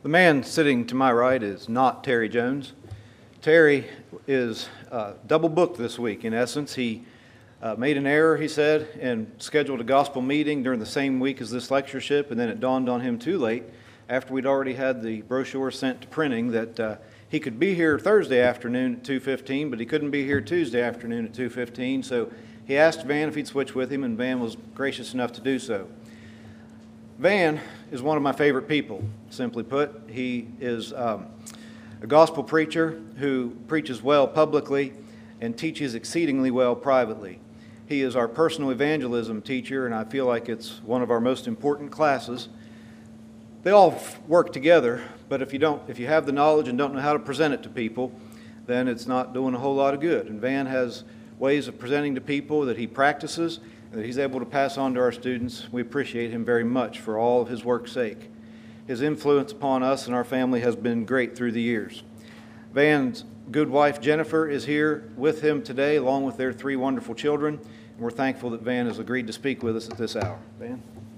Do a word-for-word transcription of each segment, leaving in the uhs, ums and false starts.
The man sitting to my right is not Terry Jones. Terry is uh, double booked this week. In essence, he uh, made an error, he said, and scheduled a gospel meeting during the same week as this lectureship, and then it dawned on him too late, after we'd already had the brochure sent to printing, that uh, he could be here Thursday afternoon at two fifteen, but he couldn't be here Tuesday afternoon at two fifteen, so he asked Van if he'd switch with him, and Van was gracious enough to do so. Van is one of my favorite people, simply put. He is um, a gospel preacher who preaches well publicly and teaches exceedingly well privately. He is our personal evangelism teacher, and I feel like it's one of our most important classes. They all work together, but if you don't, if you have the knowledge and don't know how to present it to people, then it's not doing a whole lot of good. And Van has ways of presenting to people that he practices and that he's able to pass on to our students. We appreciate him very much for all of his work's sake. His influence upon us and our family has been great through the years. Van's good wife, Jennifer, is here with him today, along with their three wonderful children. And we're thankful that Van has agreed to speak with us at this hour. Van?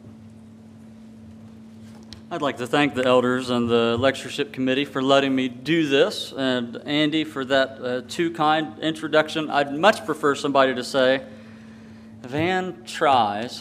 I'd like to thank the elders and the lectureship committee for letting me do this, and Andy for that uh, too kind introduction. I'd much prefer somebody to say, Van tries,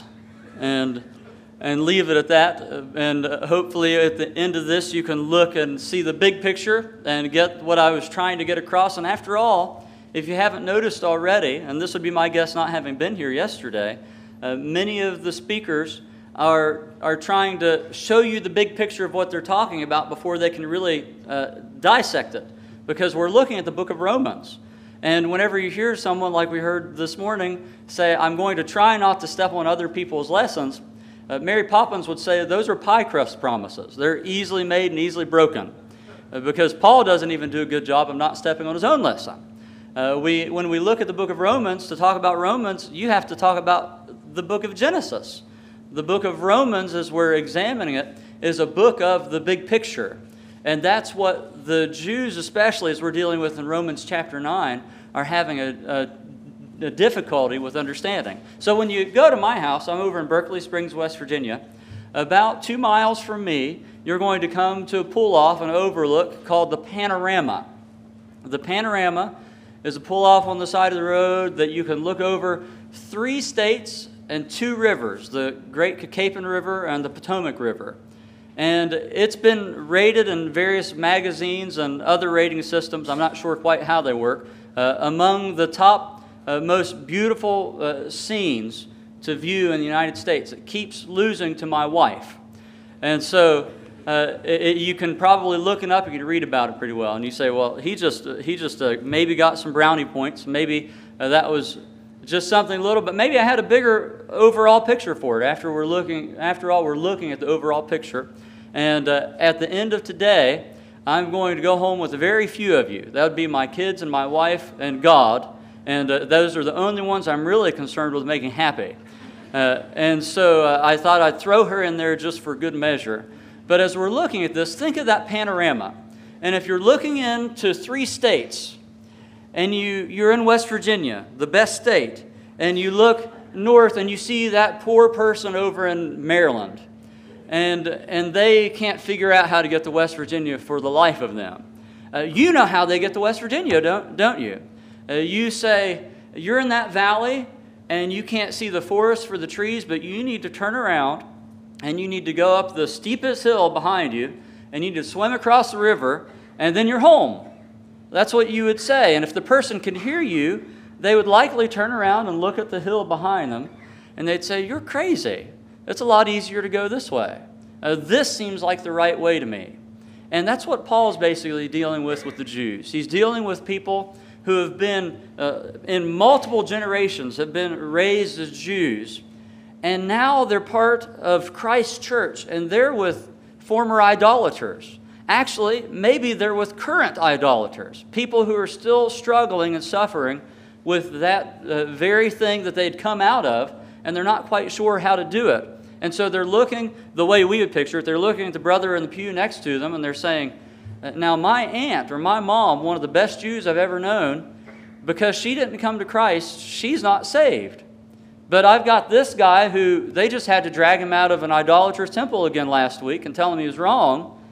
and and leave it at that, and hopefully at the end of this you can look and see the big picture and get what I was trying to get across. And after all, if you haven't noticed already, and this would be my guess not having been here yesterday, uh, many of the speakers are are trying to show you the big picture of what they're talking about before they can really uh, dissect it, because we're looking at the book of Romans. And whenever you hear someone like we heard this morning say, I'm going to try not to step on other people's lessons, uh, Mary Poppins would say those are pie crust promises. They're easily made and easily broken, uh, because Paul doesn't even do a good job of not stepping on his own lesson. Uh, we, when we look at the book of Romans, to talk about Romans, you have to talk about the book of Genesis. The book of Romans, as we're examining it, is a book of the big picture. And that's what the Jews, especially as we're dealing with in Romans chapter nine, are having a, a, a difficulty with understanding. So when you go to my house, I'm over in Berkeley Springs, West Virginia. About two miles from me, you're going to come to a pull-off, an overlook called the Panorama. The Panorama is a pull-off on the side of the road that you can look over three states and two rivers, the Great Cacapon River and the Potomac River. And it's been rated in various magazines and other rating systems, I'm not sure quite how they work, uh, among the top uh, most beautiful uh, scenes to view in the United States. It keeps losing to my wife. And so uh, it, you can probably look it up, you can read about it pretty well. And you say, well, he just, he just uh, maybe got some brownie points, maybe uh, that was just something little, but maybe I had a bigger overall picture for it. After we're looking, after all, we're looking at the overall picture. And uh, at the end of today, I'm going to go home with a very few of you. That would be my kids and my wife and God. And uh, those are the only ones I'm really concerned with making happy. Uh, and so uh, I thought I'd throw her in there just for good measure. But as we're looking at this, think of that panorama. And if you're looking into three states, and you, you're in West Virginia, the best state, and you look north and you see that poor person over in Maryland, and, and they can't figure out how to get to West Virginia for the life of them. Uh, you know how they get to West Virginia, don't, don't you? Uh, you say, you're in that valley, and you can't see the forest for the trees, but you need to turn around, and you need to go up the steepest hill behind you, and you need to swim across the river, and then you're home. That's what you would say. And if the person could hear you, they would likely turn around and look at the hill behind them, and they'd say, you're crazy. It's a lot easier to go this way. Uh, this seems like the right way to me. And that's what Paul's basically dealing with with the Jews. He's dealing with people who have been, uh, in multiple generations, have been raised as Jews, and now they're part of Christ's church, and they're with former idolaters. Actually, maybe they're with current idolaters, people who are still struggling and suffering with that uh, very thing that they'd come out of, and they're not quite sure how to do it. And so they're looking, the way we would picture it, they're looking at the brother in the pew next to them, and they're saying, now my aunt or my mom, one of the best Jews I've ever known, because she didn't come to Christ, she's not saved. But I've got this guy who they just had to drag him out of an idolatrous temple again last week and tell him he was wrong.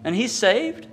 and he's saved?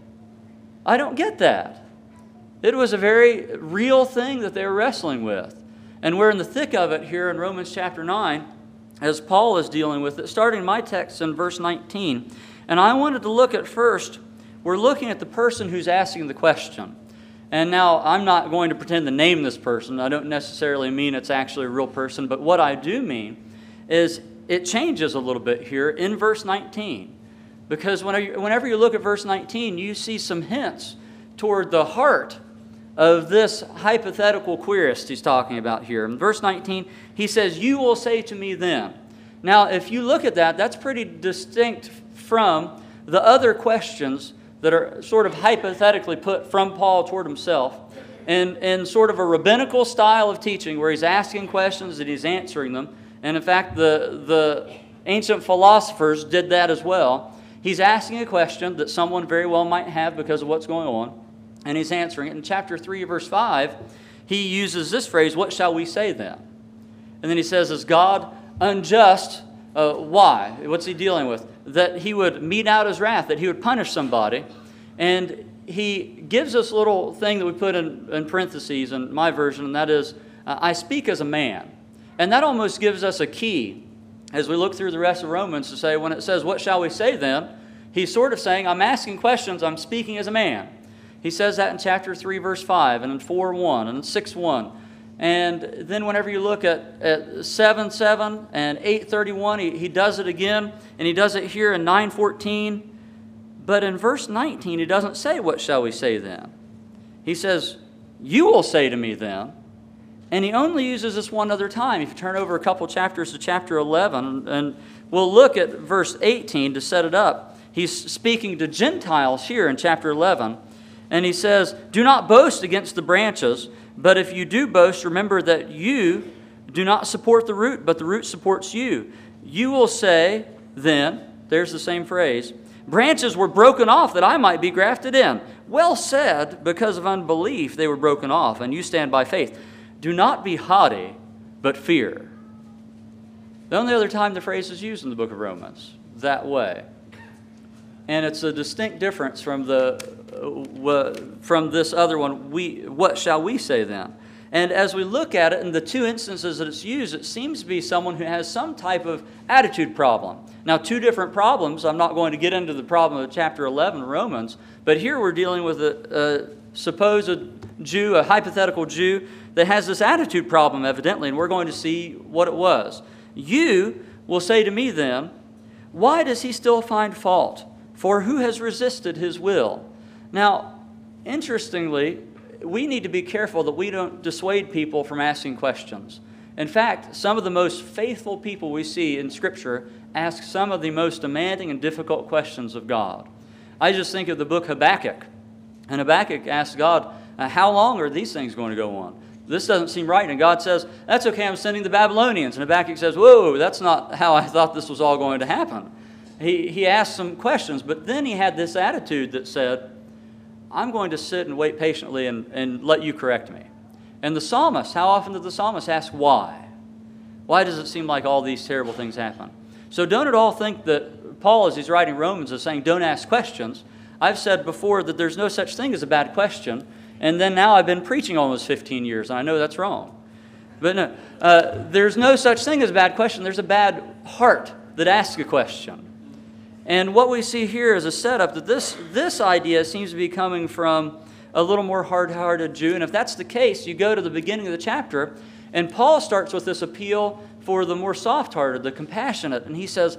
I don't get that. It was a very real thing that they were wrestling with. And we're in the thick of it here in Romans chapter nine, as Paul is dealing with it, starting my text in verse nineteen. And I wanted to look at first, we're looking at the person who's asking the question. And now I'm not going to pretend to name this person. I don't necessarily mean it's actually a real person, but what I do mean is it changes a little bit here in verse nineteen. Because whenever you look at verse nineteen, you see some hints toward the heart of this hypothetical querist he's talking about here. In verse nineteen, he says, "You will say to me then." Now, if you look at that, that's pretty distinct from the other questions that are sort of hypothetically put from Paul toward himself in, in sort of a rabbinical style of teaching where he's asking questions and he's answering them. And in fact, the, the ancient philosophers did that as well. He's asking a question that someone very well might have because of what's going on, and he's answering it. In chapter three, verse five, he uses this phrase, "What shall we say then?" And then he says, "Is God unjust?" Uh, why? What's he dealing with? That he would mete out his wrath, that he would punish somebody. And he gives us a little thing that we put in, in parentheses in my version, and that is, uh, "I speak as a man." And that almost gives us a key as we look through the rest of Romans to say, when it says, "What shall we say then?" he's sort of saying, I'm asking questions, I'm speaking as a man. He says that in chapter three, verse five, and in four one, and in six one. And then whenever you look at, at seven seven and eight thirty-one, he, he does it again, and he does it here in nine fourteen. But in verse nineteen, he doesn't say, "What shall we say then?" He says, "You will say to me then." And he only uses this one other time. If you turn over a couple chapters to chapter eleven, and we'll look at verse eighteen to set it up. He's speaking to Gentiles here in chapter eleven. And he says, "Do not boast against the branches, but if you do boast, remember that you do not support the root, but the root supports you. You will say then," there's the same phrase, "branches were broken off that I might be grafted in. Well said, because of unbelief they were broken off, and you stand by faith. Do not be haughty, but fear." The only other time the phrase is used in the book of Romans, that way. And it's a distinct difference from the uh, from this other one. We, what shall we say then? And as we look at it in the two instances that it's used, it seems to be someone who has some type of attitude problem. Now, two different problems. I'm not going to get into the problem of chapter eleven, Romans, but here we're dealing with a, a supposed Jew, a hypothetical Jew, that has this attitude problem, evidently, and we're going to see what it was. "You will say to me then, why does he still find fault? For who has resisted his will?" Now, interestingly, we need to be careful that we don't dissuade people from asking questions. In fact, some of the most faithful people we see in Scripture ask some of the most demanding and difficult questions of God. I just think of the book Habakkuk. And Habakkuk asks God, uh, how long are these things going to go on? This doesn't seem right. And God says, "That's okay, I'm sending the Babylonians." And Habakkuk says, "Whoa, that's not how I thought this was all going to happen." He, he asked some questions, but then he had this attitude that said, "I'm going to sit and wait patiently and, and let you correct me." And the psalmist, how often did the psalmist ask why? Why does it seem like all these terrible things happen? So don't at all think that Paul, as he's writing Romans, is saying don't ask questions. I've said before that there's no such thing as a bad question, and then now I've been preaching almost fifteen years, and I know that's wrong. But no, uh, there's no such thing as a bad question. There's a bad heart that asks a question. And what we see here is a setup that this, this idea seems to be coming from a little more hard-hearted Jew. And if that's the case, you go to the beginning of the chapter, and Paul starts with this appeal for the more soft-hearted, the compassionate. And he says,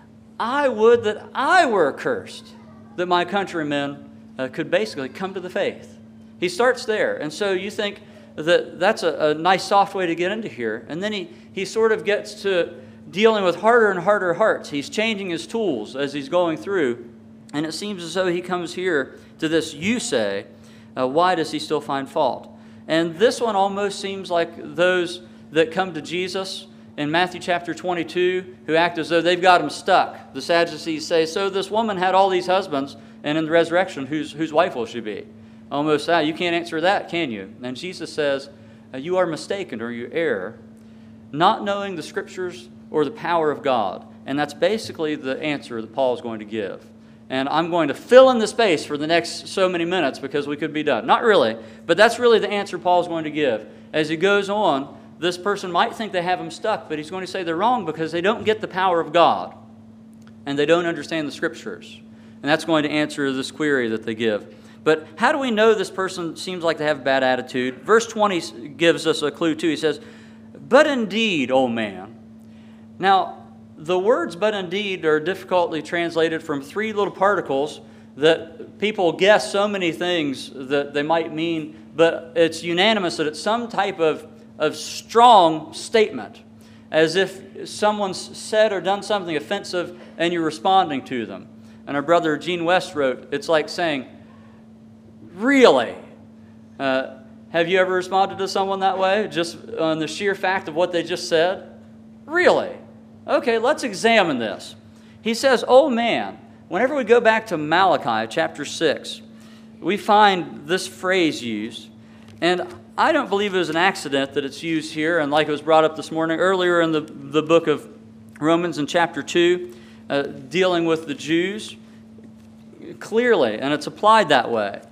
"I would that I were accursed, that my countrymen uh, could basically come to the faith." He starts there. And so you think that that's a, a nice, soft way to get into here. And then he, he sort of gets to dealing with harder and harder hearts. He's changing his tools as he's going through. And it seems as though he comes here to this, "You say, uh, why does he still find fault?" And this one almost seems like those that come to Jesus in Matthew chapter twenty-two who act as though they've got him stuck. The Sadducees say, "So this woman had all these husbands, and in the resurrection, whose, whose wife will she be?" Almost that. You can't answer that, can you? And Jesus says, "You are mistaken, or you err, not knowing the Scriptures or the power of God." And that's basically the answer that Paul is going to give. and I'm going to fill in the space for the next so many minutes because we could be done. Not really, but that's really the answer Paul's going to give. As he goes on, this person might think they have him stuck, but he's going to say they're wrong because they don't get the power of God, and they don't understand the Scriptures. And that's going to answer this query that they give. But how do we know this person seems like they have a bad attitude? Verse twenty gives us a clue too. He says, "But indeed, O man." Now, the words "but indeed" are difficultly translated from three little particles that people guess so many things that they might mean, but it's unanimous that it's some type of, of strong statement, as if someone's said or done something offensive and you're responding to them. And our brother Gene West wrote, it's like saying, "Really?" Uh, have you ever responded to someone that way, just on the sheer fact of what they just said? Really? Okay, let's examine this. He says, "Oh man," whenever we go back to Malachi chapter six, we find this phrase used. And I don't believe it was an accident that it's used here, and like it was brought up this morning, earlier in the, the book of Romans in chapter two, uh, dealing with the Jews, clearly, and it's applied that way.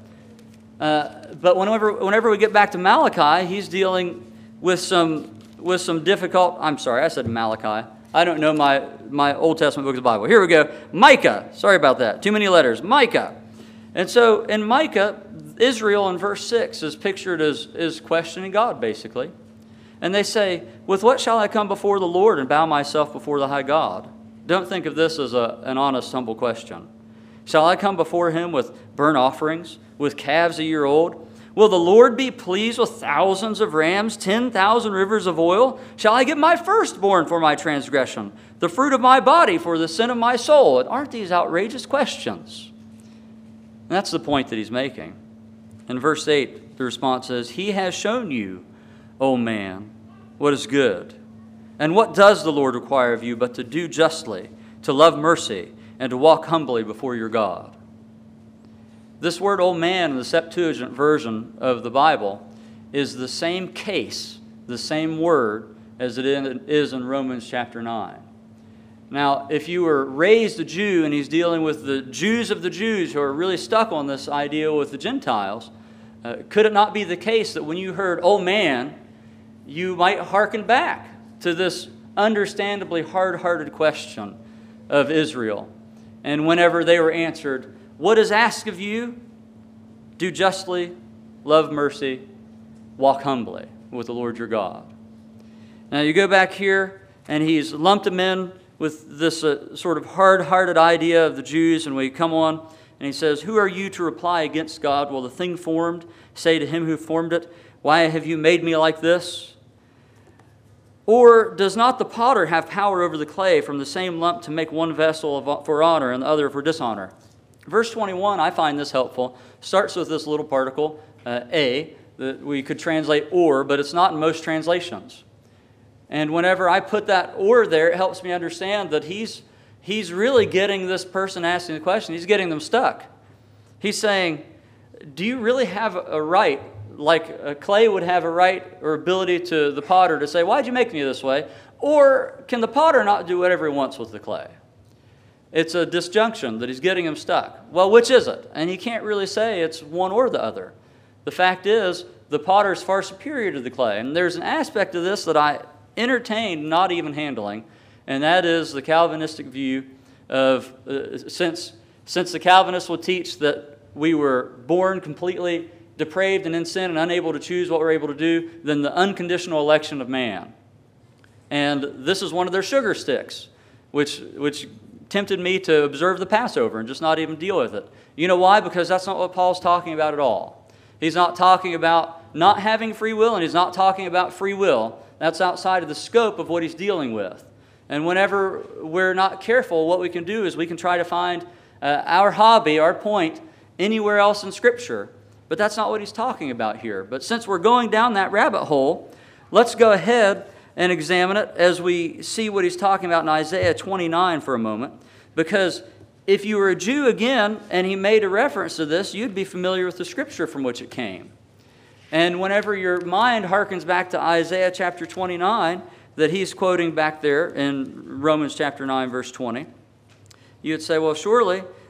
Uh, but whenever, whenever we get back to Malachi, he's dealing with some, with some difficult, I'm sorry, I said Malachi. I don't know my, my Old Testament book of the Bible. Here we go. Micah. Sorry about that. Too many letters. Micah. And so in Micah, Israel in verse six is pictured as, as questioning God, basically. And they say, "With what shall I come before the Lord and bow myself before the high God?" Don't think of this as a, an honest, humble question. "Shall I come before him with burnt offerings, with calves a year old? Will the Lord be pleased with thousands of rams, ten thousand rivers of oil? Shall I give my firstborn for my transgression, the fruit of my body for the sin of my soul?" And aren't these outrageous questions? And that's the point that he's making. In verse eight, the response is, "He has shown you, O man, what is good. And what does the Lord require of you but to do justly, to love mercy, and to walk humbly before your God?" This word "old man" in the Septuagint version of the Bible is the same case, the same word, as it is in Romans chapter nine. Now, if you were raised a Jew and he's dealing with the Jews of the Jews who are really stuck on this idea with the Gentiles, uh, could it not be the case that when you heard "old man," you might hearken back to this understandably hard-hearted question of Israel? And whenever they were answered, "What is asked of you? Do justly, love mercy, walk humbly with the Lord your God." Now you go back here, and he's lumped them in with this uh, sort of hard-hearted idea of the Jews, and we come on, and he says, "Who are you to reply against God? Will the thing formed say to him who formed it, why have you made me like this? Or does not the potter have power over the clay from the same lump to make one vessel for honor and the other for dishonor?" Verse twenty-one, I find this helpful, starts with this little particle, uh, a, that we could translate "or," but it's not in most translations. And whenever I put that "or" there, it helps me understand that he's, he's really getting this person asking the question, he's getting them stuck. He's saying, do you really have a right, like a clay would have a right or ability to the potter to say, "Why'd you make me this way?" Or can the potter not do whatever he wants with the clay? It's a disjunction that he's getting him stuck. Well, which is it? And he can't really say it's one or the other. The fact is, the potter is far superior to the clay. And there's an aspect of this that I entertained not even handling, and that is the Calvinistic view of, uh, since, since the Calvinists would teach that we were born completely depraved and in sin and unable to choose what we're able to do, then the unconditional election of man. And this is one of their sugar sticks, which, which tempted me to observe the Passover and just not even deal with it. You know why? Because that's not what Paul's talking about at all. He's not talking about not having free will, and he's not talking about free will. That's outside of the scope of what he's dealing with. And whenever we're not careful, what we can do is we can try to find uh, our hobby, our point, anywhere else in Scripture. But that's not what he's talking about here. But since we're going down that rabbit hole, let's go ahead and examine it as we see what he's talking about in Isaiah twenty-nine for a moment. Because if you were a Jew again and he made a reference to this, you'd be familiar with the Scripture from which it came. And whenever your mind harkens back to Isaiah chapter twenty-nine, that he's quoting back there in Romans chapter nine, verse twenty, you'd say, well, surely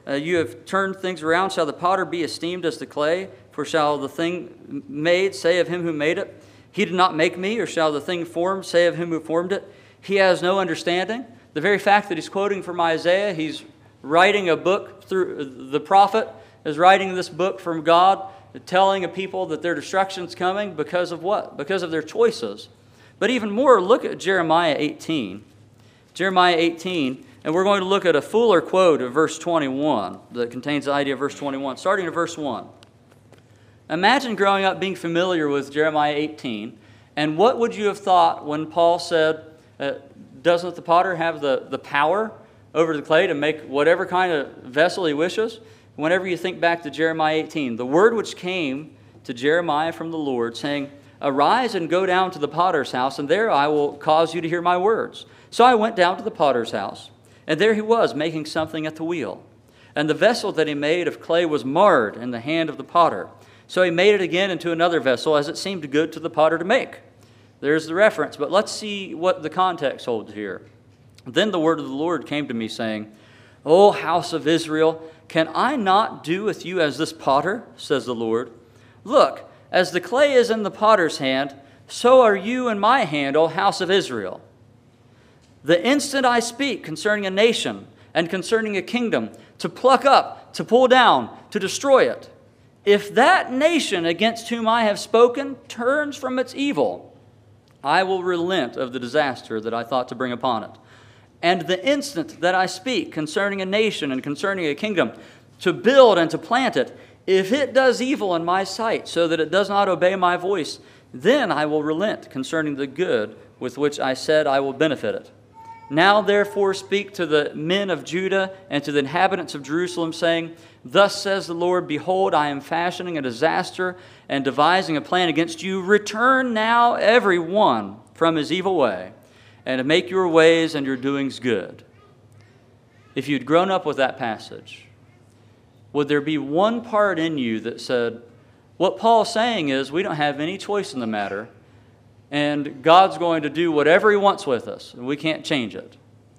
uh, you have turned things around, shall the potter be esteemed as the clay? For shall the thing made say of him who made it, he did not make me? Or shall the thing formed say of him who formed it, he has no understanding? The very fact that he's quoting from Isaiah, he's writing a book through the prophet, is writing this book from God, telling a people that their destruction's coming because of what? Because of their choices. But even more, look at Jeremiah eighteen. Jeremiah eighteen, and we're going to look at a fuller quote of verse twenty-one that contains the idea of verse twenty-one, starting at verse one. Imagine growing up being familiar with Jeremiah eighteen, and what would you have thought when Paul said, uh, doesn't the potter have the, the power over the clay to make whatever kind of vessel he wishes? Whenever you think back to Jeremiah eighteen, the word which came to Jeremiah from the Lord, saying, arise and go down to the potter's house, and there I will cause you to hear my words. So I went down to the potter's house, and there he was, making something at the wheel. And the vessel that he made of clay was marred in the hand of the potter. So he made it again into another vessel, as it seemed good to the potter to make. There's the reference, but let's see what the context holds here. Then the word of the Lord came to me, saying, O house of Israel, can I not do with you as this potter, says the Lord? Look, as the clay is in the potter's hand, so are you in my hand, O house of Israel. The instant I speak concerning a nation and concerning a kingdom, to pluck up, to pull down, to destroy it, if that nation against whom I have spoken turns from its evil, I will relent of the disaster that I thought to bring upon it. And the instant that I speak concerning a nation and concerning a kingdom, to build and to plant it, if it does evil in my sight, so that it does not obey my voice, then I will relent concerning the good with which I said I will benefit it. Now therefore speak to the men of Judah and to the inhabitants of Jerusalem, saying, thus says the Lord, behold, I am fashioning a disaster and devising a plan against you. Return now every one from his evil way, and make your ways and your doings good. If you'd grown up with that passage, would there be one part in you that said, what Paul's saying is we don't have any choice in the matter, and God's going to do whatever he wants with us, and we can't change it?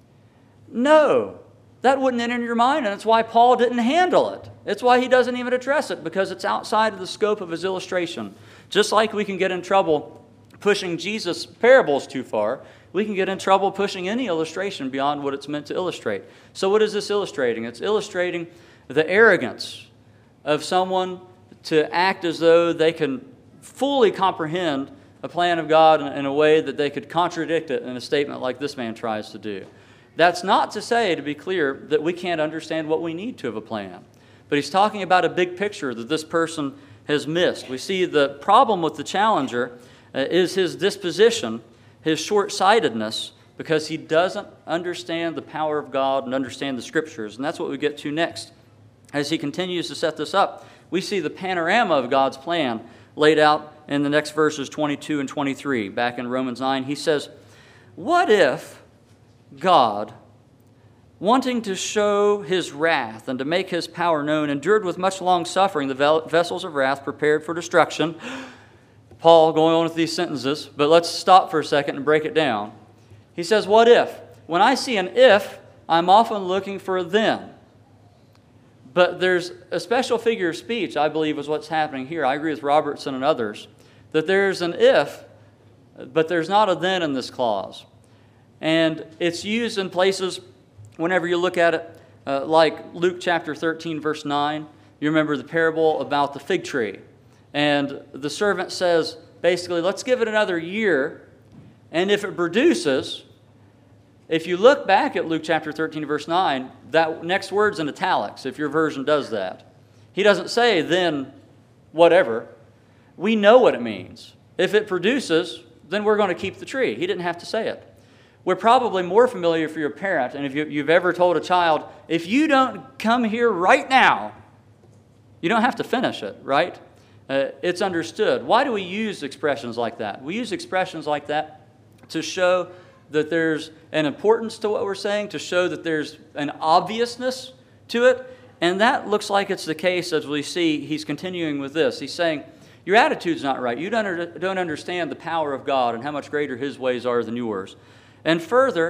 No, that wouldn't enter your mind, and that's why Paul didn't handle it. It's why he doesn't even address it, because it's outside of the scope of his illustration. Just like we can get in trouble pushing Jesus' parables too far, we can get in trouble pushing any illustration beyond what it's meant to illustrate. So what is this illustrating? It's illustrating the arrogance of someone to act as though they can fully comprehend a plan of God in, in a way that they could contradict it in a statement like this man tries to do. That's not to say, to be clear, that we can't understand what we need to of a plan. But he's talking about a big picture that this person has missed. We see the problem with the challenger uh, is his disposition, his short-sightedness, because he doesn't understand the power of God and understand the Scriptures. And that's what we get to next. As he continues to set this up, we see the panorama of God's plan laid out in the next verses twenty-two and twenty-three. Back in Romans nine, he says, what if God, wanting to show his wrath and to make his power known, endured with much long suffering the vessels of wrath prepared for destruction? Paul going on with these sentences, but let's stop for a second and break it down. He says, what if? When I see an if, I'm often looking for a then. But there's a special figure of speech, I believe, is what's happening here. I agree with Robertson and others, that there's an if, but there's not a then in this clause. And it's used in places, whenever you look at it, uh, like Luke chapter thirteen, verse nine. You remember the parable about the fig tree. And the servant says, basically, let's give it another year, and if it produces, if you look back at Luke chapter thirteen, verse nine, that next word's in italics, if your version does that. He doesn't say, then whatever. We know what it means. If it produces, then we're going to keep the tree. He didn't have to say it. We're probably more familiar for your parent, and if you, you've ever told a child, if you don't come here right now, you don't have to finish it, right? Uh, it's understood. Why do we use expressions like that? We use expressions like that to show that there's an importance to what we're saying, to show that there's an obviousness to it. And that looks like it's the case as we see he's continuing with this. He's saying, your attitude's not right. You don't, don't understand the power of God and how much greater his ways are than yours. And further,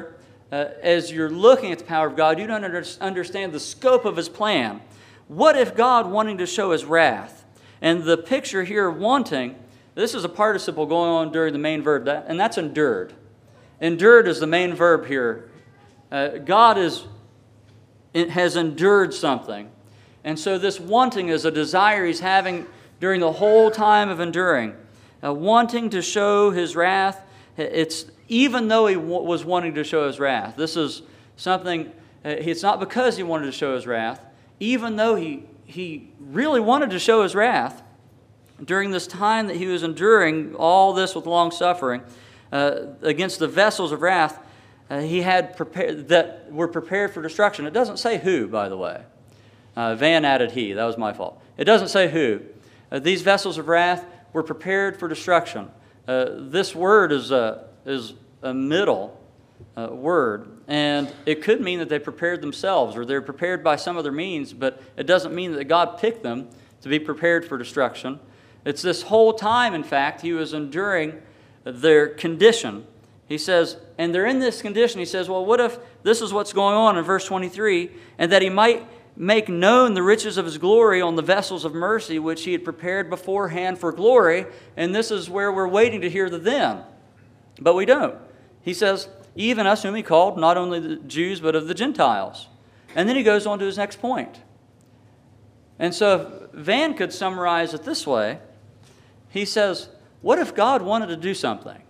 uh, as you're looking at the power of God, you don't under- understand the scope of His plan. What if God wanting to show His wrath? And the picture here, wanting, this is a participle going on during the main verb, that, and that's endured. Endured is the main verb here. Uh, God is, it has endured something. And so this wanting is a desire He's having during the whole time of enduring. Uh, wanting to show His wrath, it's even though He w- was wanting to show His wrath. This is something, uh, it's not because He wanted to show His wrath, even though He, he really wanted to show His wrath, during this time that He was enduring all this with long suffering, uh, against the vessels of wrath, uh, He had prepared, that were prepared for destruction. It doesn't say who, by the way. Uh, Van added he. That was my fault. It doesn't say who. Uh, these vessels of wrath were prepared for destruction. Uh, this word is a, is a middle uh, word, and it could mean that they prepared themselves or they're prepared by some other means, but it doesn't mean that God picked them to be prepared for destruction. It's this whole time, in fact, He was enduring their condition. He says, and they're in this condition. He says, well, what if this is what's going on in verse twenty-three, and that He might make known the riches of His glory on the vessels of mercy, which He had prepared beforehand for glory. And this is where we're waiting to hear the then. But we don't. He says, even us whom He called, not only the Jews, but of the Gentiles. And then He goes on to his next point. And so if Van could summarize it this way, he says, what if God wanted to do something?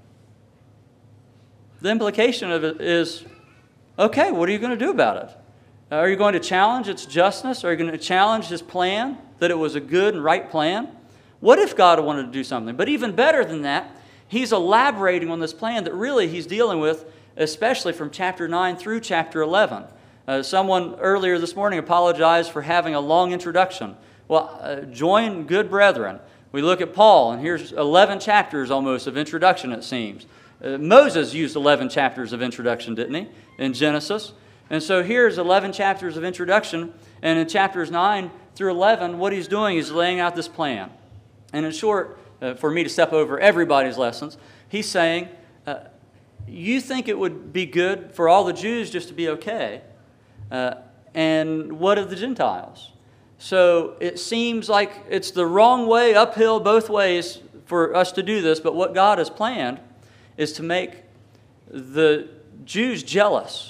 The implication of it is, okay, what are you going to do about it? Are you going to challenge its justness? Are you going to challenge His plan, that it was a good and right plan? What if God wanted to do something? But even better than that, He's elaborating on this plan that really He's dealing with, especially from chapter nine through chapter eleven. Uh, someone earlier this morning apologized for having a long introduction. Well, uh, join good brethren. We look at Paul, and here's eleven chapters almost of introduction, it seems. Uh, Moses used eleven chapters of introduction, didn't he, in Genesis? And so here's eleven chapters of introduction, and in chapters nine through eleven, what he's doing is laying out this plan. And in short, uh, for me to step over everybody's lessons, he's saying, uh, you think it would be good for all the Jews just to be okay, uh, and what of the Gentiles? So it seems like it's the wrong way, uphill both ways for us to do this, but what God has planned is to make the Jews jealous.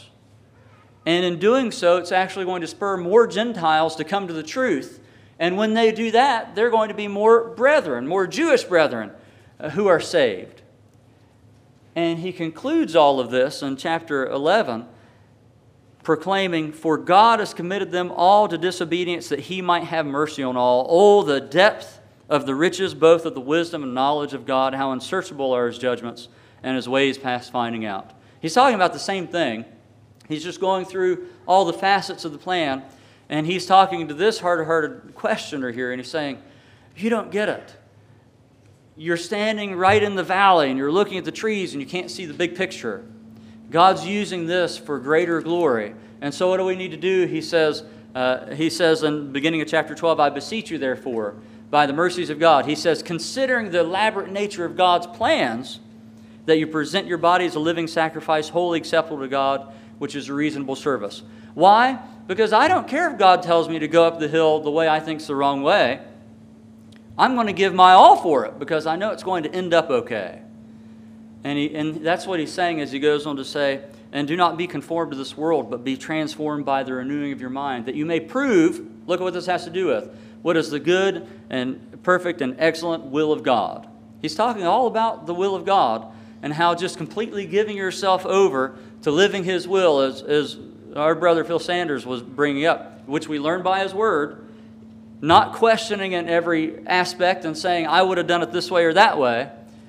And in doing so, it's actually going to spur more Gentiles to come to the truth. And when they do that, they're going to be more brethren, more Jewish brethren uh, who are saved. And he concludes all of this in chapter eleven, proclaiming, for God has committed them all to disobedience, that He might have mercy on all. Oh, the depth of the riches, both of the wisdom and knowledge of God, how unsearchable are His judgments and His ways past finding out. He's talking about the same thing. He's just going through all the facets of the plan, and he's talking to this hard-hearted questioner here, and he's saying, you don't get it. You're standing right in the valley, and you're looking at the trees, and you can't see the big picture. God's using this for greater glory. And so what do we need to do? He says, uh, he says in the beginning of chapter twelve, I beseech you, therefore, by the mercies of God. He says, considering the elaborate nature of God's plans, that you present your body as a living sacrifice, wholly acceptable to God, which is a reasonable service. Why? Because I don't care if God tells me to go up the hill the way I think's the wrong way. I'm going to give my all for it because I know it's going to end up okay. And, he, and that's what he's saying as he goes on to say, and do not be conformed to this world, but be transformed by the renewing of your mind, that you may prove, look at what this has to do with, what is the good and perfect and excellent will of God. He's talking all about the will of God and how just completely giving yourself over to living His will, as, as our brother Phil Sanders was bringing up, which we learned by his word, not questioning in every aspect and saying, I would have done it this way or that way.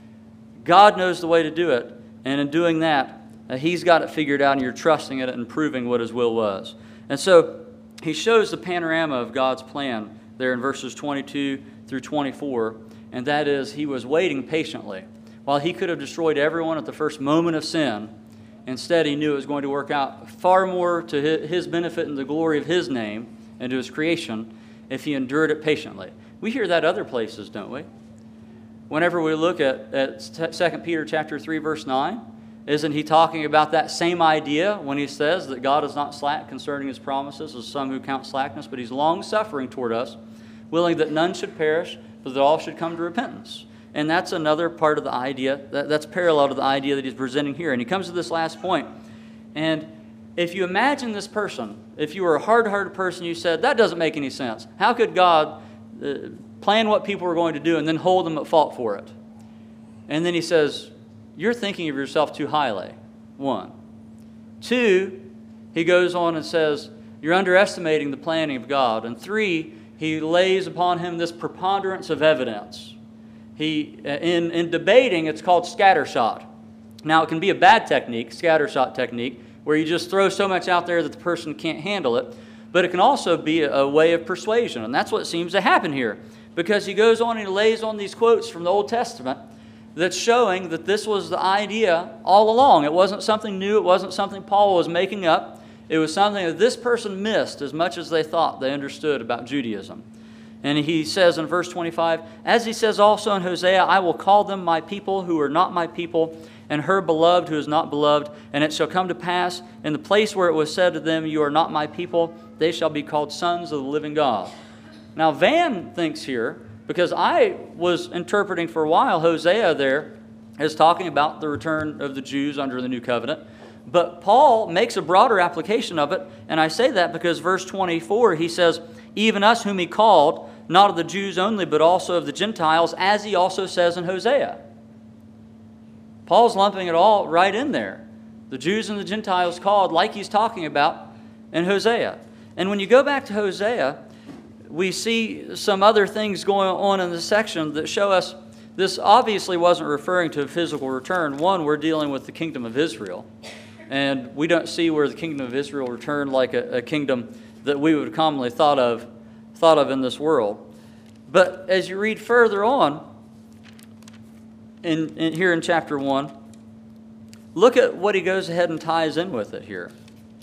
God knows the way to do it, and in doing that, uh, He's got it figured out, and you're trusting it and proving what His will was. And so he shows the panorama of God's plan there in verses twenty-two through twenty-four, and that is He was waiting patiently. While He could have destroyed everyone at the first moment of sin, instead He knew it was going to work out far more to His benefit and the glory of His name and to His creation if He endured it patiently. We hear that other places, don't we? Whenever we look at, at Second Peter chapter three, verse nine, Isn't he talking about that same idea when he says that God is not slack concerning his promises, as some who count slackness, but he's long-suffering toward us, willing that none should perish, but that all should come to repentance? And that's another part of the idea, that, that's parallel to the idea that he's presenting here. And he comes to this last point. And if you imagine this person, if you were a hard-hearted person, you said, that doesn't make any sense. How could God uh, plan what people were going to do and then hold them at fault for it? And then he says, you're thinking of yourself too highly, one. Two, he goes on and says, you're underestimating the planning of God. And three, he lays upon him this preponderance of evidence. He, in, in debating, it's called scattershot. Now, it can be a bad technique, scattershot technique, where you just throw so much out there that the person can't handle it. But it can also be a, a way of persuasion. And that's what seems to happen here. Because he goes on and he lays on these quotes from the Old Testament that's showing that this was the idea all along. It wasn't something new. It wasn't something Paul was making up. It was something that this person missed as much as they thought they understood about Judaism. And he says in verse twenty-five, as he says also in Hosea, I will call them my people who are not my people, and her beloved who is not beloved. And it shall come to pass, in the place where it was said to them, you are not my people, they shall be called sons of the living God. Now Van thinks here, because I was interpreting for a while Hosea there as talking about the return of the Jews under the new covenant. But Paul makes a broader application of it, and I say that because verse twenty-four, he says, even us whom he called, not of the Jews only, but also of the Gentiles, as he also says in Hosea. Paul's lumping it all right in there. The Jews and the Gentiles called, like he's talking about in Hosea. And when you go back to Hosea, we see some other things going on in this section that show us this obviously wasn't referring to a physical return. One, we're dealing with the kingdom of Israel. And we don't see where the kingdom of Israel returned like a, a kingdom that we would commonly thought of, thought of in this world. But as you read further on, in, in here in chapter one, look at what he goes ahead and ties in with it here.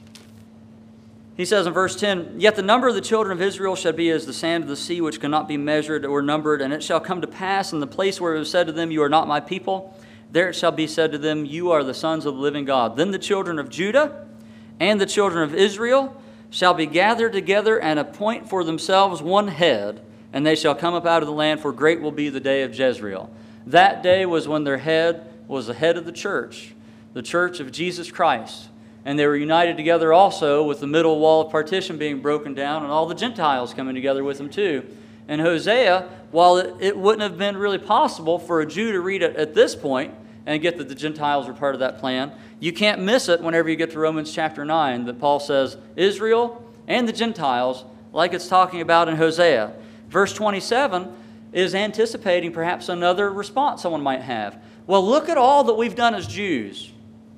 He says in verse ten, yet the number of the children of Israel shall be as the sand of the sea, which cannot be measured or numbered. And it shall come to pass in the place where it was said to them, you are not my people, there it shall be said to them, you are the sons of the living God. Then the children of Judah and the children of Israel shall be gathered together and appoint for themselves one head, and they shall come up out of the land, for great will be the day of Jezreel. That day was when their head was the head of the church, the church of Jesus Christ. And they were united together also with the middle wall of partition being broken down and all the Gentiles coming together with them too. And Hosea, while it, it wouldn't have been really possible for a Jew to read it at this point and get that the Gentiles were part of that plan, you can't miss it whenever you get to Romans chapter nine, that Paul says Israel and the Gentiles, like it's talking about in Hosea. Verse twenty-seven is anticipating perhaps another response someone might have. Well, look at all that we've done as Jews.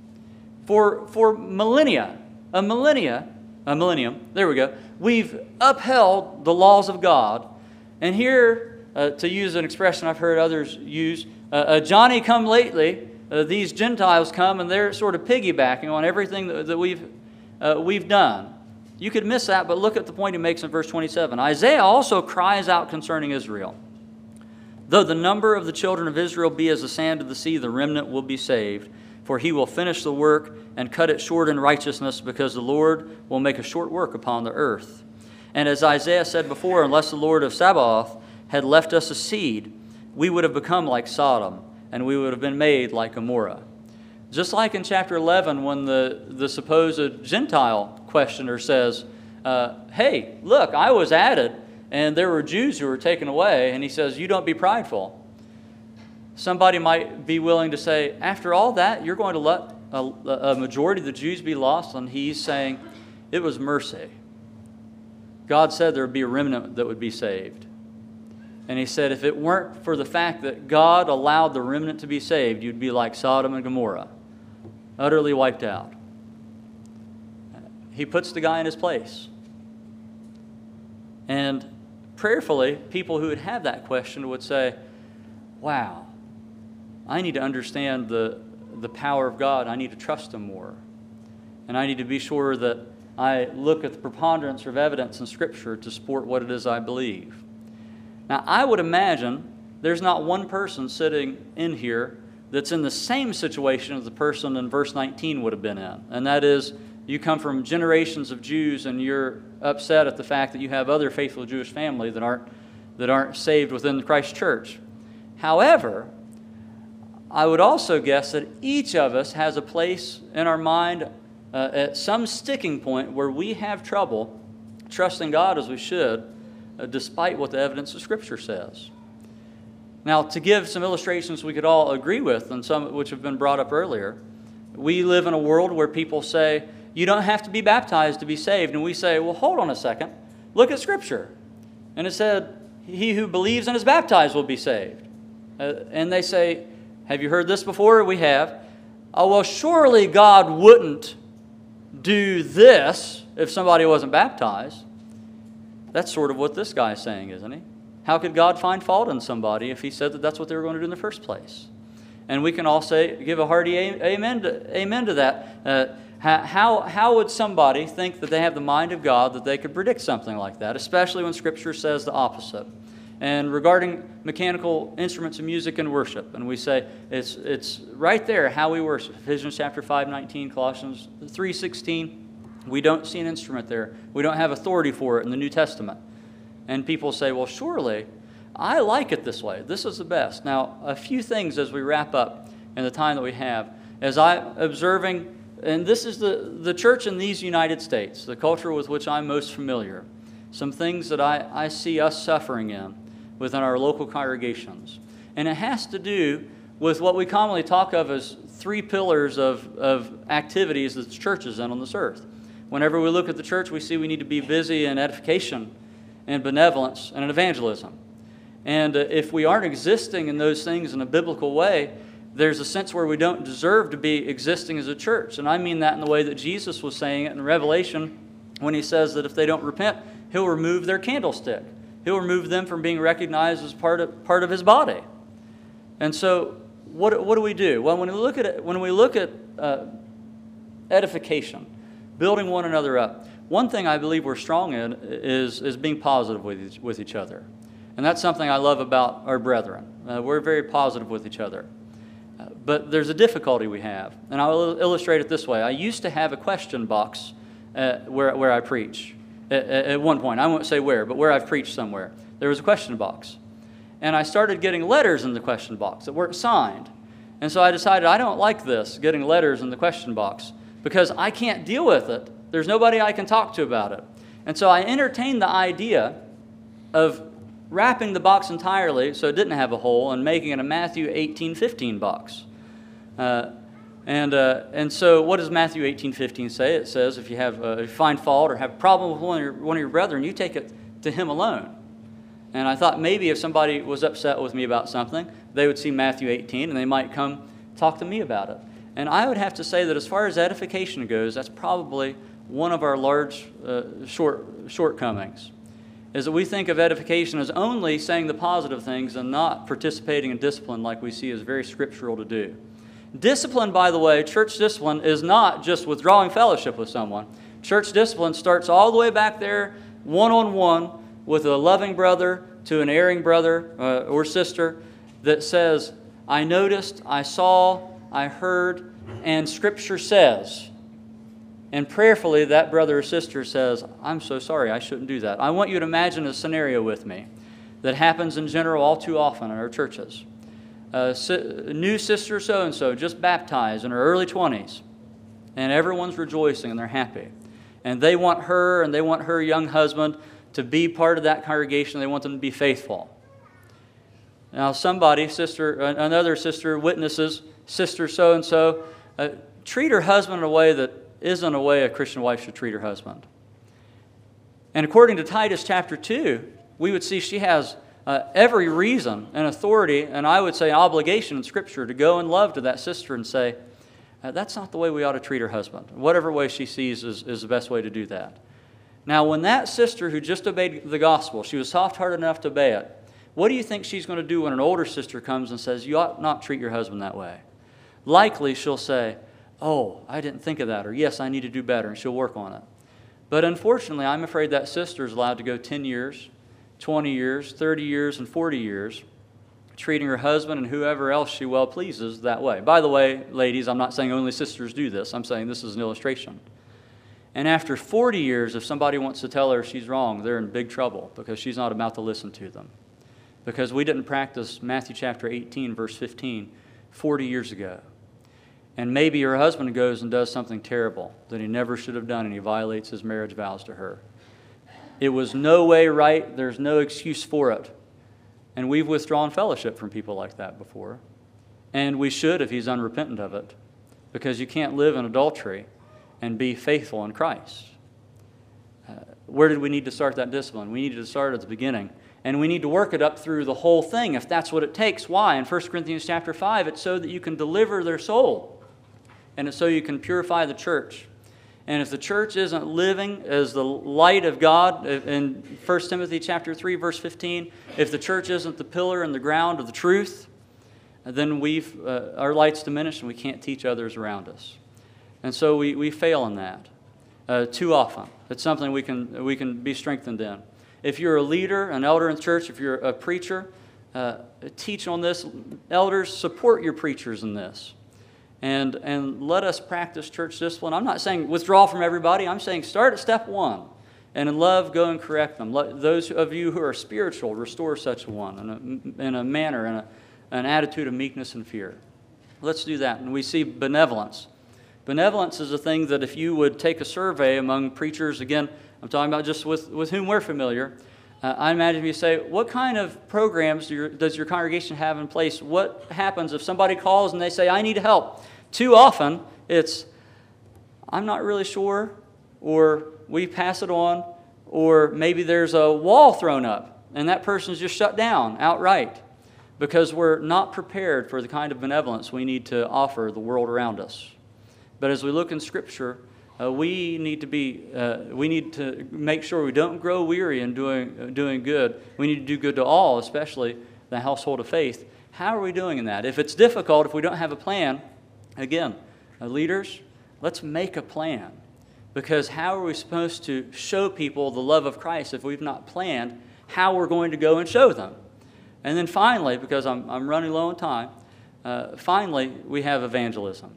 For, for millennia, a millennia, a millennium, there we go, we've upheld the laws of God. And here, uh, to use an expression I've heard others use, uh, a Johnny come lately, uh, these Gentiles come and they're sort of piggybacking on everything that, that we've, uh, we've done. You could miss that, but look at the point he makes in verse twenty-seven. Isaiah also cries out concerning Israel. Though the number of the children of Israel be as the sand of the sea, the remnant will be saved. For he will finish the work and cut it short in righteousness, because the Lord will make a short work upon the earth. And as Isaiah said before, unless the Lord of Sabaoth had left us a seed, we would have become like Sodom, and we would have been made like Gomorrah. Just like in chapter eleven, when the, the supposed Gentile questioner says, uh, hey, look, I was added, and there were Jews who were taken away, and he says, you don't be prideful. Somebody might be willing to say, after all that, you're going to let a, a majority of the Jews be lost? And he's saying, it was mercy. God said there would be a remnant that would be saved. And he said, if it weren't for the fact that God allowed the remnant to be saved, you'd be like Sodom and Gomorrah, utterly wiped out. He puts the guy in his place. And prayerfully, people who would have that question would say, wow, I need to understand the, the power of God. I need to trust Him more. And I need to be sure that I look at the preponderance of evidence in Scripture to support what it is I believe. Now, I would imagine there's not one person sitting in here that's in the same situation as the person in verse nineteen would have been in. And that is, you come from generations of Jews and you're upset at the fact that you have other faithful Jewish family that aren't, that aren't saved within the Christ church. However, I would also guess that each of us has a place in our mind uh, at some sticking point where we have trouble trusting God as we should, uh, despite what the evidence of Scripture says. Now, to give some illustrations we could all agree with, and some which have been brought up earlier, we live in a world where people say, you don't have to be baptized to be saved. And we say, well, hold on a second. Look at Scripture. And it said, he who believes and is baptized will be saved. Uh, and they say, have you heard this before? We have. Oh, well, surely God wouldn't do this if somebody wasn't baptized. That's sort of what this guy is saying, isn't he? How could God find fault in somebody if he said that that's what they were going to do in the first place? And we can all say, give a hearty amen to, amen to that. Uh, how, how would somebody think that they have the mind of God that they could predict something like that, especially when Scripture says the opposite? And regarding mechanical instruments of music and worship, and we say it's, it's right there how we worship. Ephesians chapter five nineteen, Colossians three sixteen, we don't see an instrument there. We don't have authority for it in the New Testament. And people say, well, surely, I like it this way. This is the best. Now, a few things as we wrap up in the time that we have. As I'm observing, and this is the, the church in these United States, the culture with which I'm most familiar, some things that I, I see us suffering in within our local congregations. And it has to do with what we commonly talk of as three pillars of, of activities that the church is in on this earth. Whenever we look at the church, we see we need to be busy in edification and benevolence and in evangelism. And uh, if we aren't existing in those things in a biblical way, there's a sense where we don't deserve to be existing as a church. And I mean that in the way that Jesus was saying it in Revelation when he says that if they don't repent, he'll remove their candlestick. He'll remove them from being recognized as part of, part of his body. And so what, what do we do? Well, when we look at, it, when we look at uh, edification, building one another up, one thing I believe we're strong in is, is being positive with each, with each other. And that's something I love about our brethren. Uh, we're very positive with each other. Uh, but there's a difficulty we have. And I'll illustrate it this way. I used to have a question box uh, where, where I preach. At, at one point, I won't say where, but where I've preached somewhere, there was a question box. And I started getting letters in the question box that weren't signed. And so I decided I don't like this, getting letters in the question box, because I can't deal with it. There's nobody I can talk to about it. And so I entertained the idea of wrapping the box entirely so it didn't have a hole and making it a Matthew eighteen fifteen box. Uh, and uh, and so what does Matthew eighteen fifteen say? It says if you have uh, if you find fault or have a problem with one of, your, one of your brethren, you take it to him alone. And I thought maybe if somebody was upset with me about something, they would see Matthew eighteen and they might come talk to me about it. And I would have to say that as far as edification goes, that's probably one of our large uh, short shortcomings, is that we think of edification as only saying the positive things and not participating in discipline like we see is very scriptural to do. Discipline, by the way, church discipline is not just withdrawing fellowship with someone. Church discipline starts all the way back there, one-on-one, with a loving brother to an erring brother uh, or sister that says, I noticed, I saw, I heard, and Scripture says. And prayerfully, that brother or sister says, I'm so sorry, I shouldn't do that. I want you to imagine a scenario with me that happens in general all too often in our churches. A new sister so-and-so just baptized in her early twenties, and everyone's rejoicing and they're happy. And they want her and they want her young husband to be part of that congregation. They want them to be faithful. Now somebody, sister, another sister witnesses, sister so-and-so, uh, treat her husband in a way that isn't a way a Christian wife should treat her husband. And according to Titus chapter two, we would see she has uh, every reason and authority, and I would say obligation in Scripture, to go in love to that sister and say, uh, that's not the way we ought to treat her husband. Whatever way she sees is, is the best way to do that. Now, when that sister who just obeyed the gospel, she was soft-hearted enough to obey it, what do you think she's going to do when an older sister comes and says, you ought not treat your husband that way? Likely she'll say, oh, I didn't think of that, or yes, I need to do better, and she'll work on it. But unfortunately, I'm afraid that sister is allowed to go ten years, twenty years, thirty years, and forty years treating her husband and whoever else she well pleases that way. By the way, ladies, I'm not saying only sisters do this. I'm saying this is an illustration. And after forty years, if somebody wants to tell her she's wrong, they're in big trouble because she's not about to listen to them. Because we didn't practice Matthew chapter eighteen, verse fifteen, forty years ago. And maybe her husband goes and does something terrible that he never should have done, and he violates his marriage vows to her. It was no way right. There's no excuse for it. And we've withdrawn fellowship from people like that before. And we should if he's unrepentant of it. Because you can't live in adultery and be faithful in Christ. Uh, where did we need to start that discipline? We needed to start at the beginning. And we need to work it up through the whole thing if that's what it takes. Why? In First Corinthians chapter five, it's so that you can deliver their soul. And it's so you can purify the church. And if the church isn't living as the light of God, in First Timothy chapter three, verse fifteen, if the church isn't the pillar and the ground of the truth, then we've uh, our light's diminished and we can't teach others around us. And so we, we fail in that uh, too often. It's something we can we can be strengthened in. If you're a leader, an elder in the church, if you're a preacher, uh, teach on this. Elders, support your preachers in this. And, and let us practice church discipline. I'm not saying withdraw from everybody. I'm saying start at step one. And in love, go and correct them. Let those of you who are spiritual, restore such a one in a, in a manner, in a, an attitude of meekness and fear. Let's do that. And we see benevolence. Benevolence is a thing that if you would take a survey among preachers, again, I'm talking about just with, with whom we're familiar, uh, I imagine you say, what kind of programs do your, does your congregation have in place? What happens if somebody calls and they say, I need help? Too often, it's, I'm not really sure, or we pass it on, or maybe there's a wall thrown up, and that person's just shut down outright because we're not prepared for the kind of benevolence we need to offer the world around us. But as we look in Scripture, uh, we need to be, uh, we need to make sure we don't grow weary in doing, uh, doing good. We need to do good to all, especially the household of faith. How are we doing in that? If it's difficult, if we don't have a plan, again, uh, leaders, let's make a plan. Because how are we supposed to show people the love of Christ if we've not planned how we're going to go and show them? And then finally, because I'm, I'm running low on time, uh, finally, we have evangelism.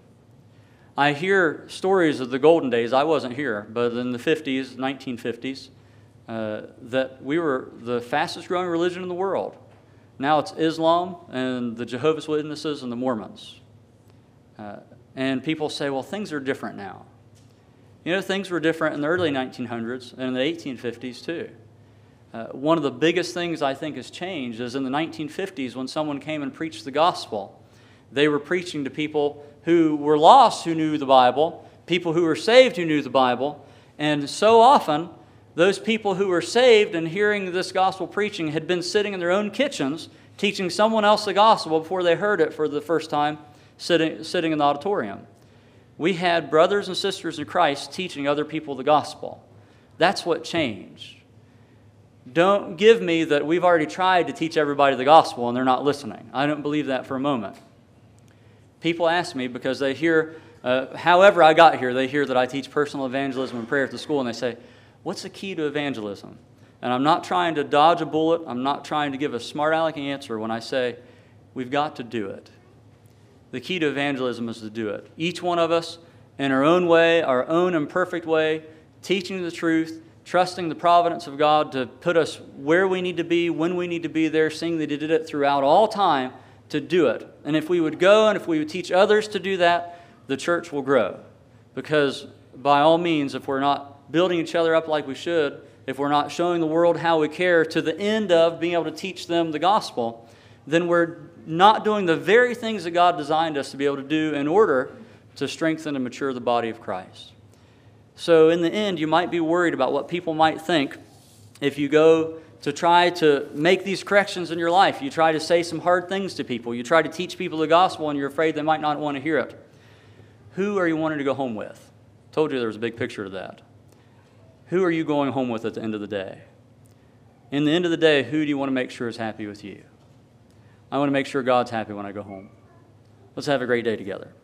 I hear stories of the golden days. I wasn't here, but in the fifties, nineteen fifties, uh, that we were the fastest growing religion in the world. Now it's Islam and the Jehovah's Witnesses and the Mormons. Uh, and people say, well, things are different now. You know, things were different in the early nineteen hundreds and in the eighteen fifties too. Uh, one of the biggest things I think has changed is in the nineteen fifties when someone came and preached the gospel. They were preaching to people who were lost who knew the Bible, people who were saved who knew the Bible, and so often those people who were saved and hearing this gospel preaching had been sitting in their own kitchens teaching someone else the gospel before they heard it for the first time sitting, sitting in the auditorium. We had brothers and sisters in Christ teaching other people the gospel. That's what changed. Don't give me that we've already tried to teach everybody the gospel and they're not listening. I don't believe that for a moment. People ask me because they hear, uh, however I got here, they hear that I teach personal evangelism and prayer at the school, and they say, what's the key to evangelism? And I'm not trying to dodge a bullet. I'm not trying to give a smart aleck answer when I say, we've got to do it. The key to evangelism is to do it. Each one of us, in our own way, our own imperfect way, teaching the truth, trusting the providence of God to put us where we need to be, when we need to be there, seeing that He did it throughout all time, to do it. And if we would go and if we would teach others to do that, the church will grow. Because by all means, if we're not building each other up like we should, if we're not showing the world how we care to the end of being able to teach them the gospel, then we're not doing the very things that God designed us to be able to do in order to strengthen and mature the body of Christ. So in the end, you might be worried about what people might think if you go to try to make these corrections in your life. You try to say some hard things to people. You try to teach people the gospel, and you're afraid they might not want to hear it. Who are you wanting to go home with? I told you there was a big picture of that. Who are you going home with at the end of the day? In the end of the day, who do you want to make sure is happy with you? I want to make sure God's happy when I go home. Let's have a great day together.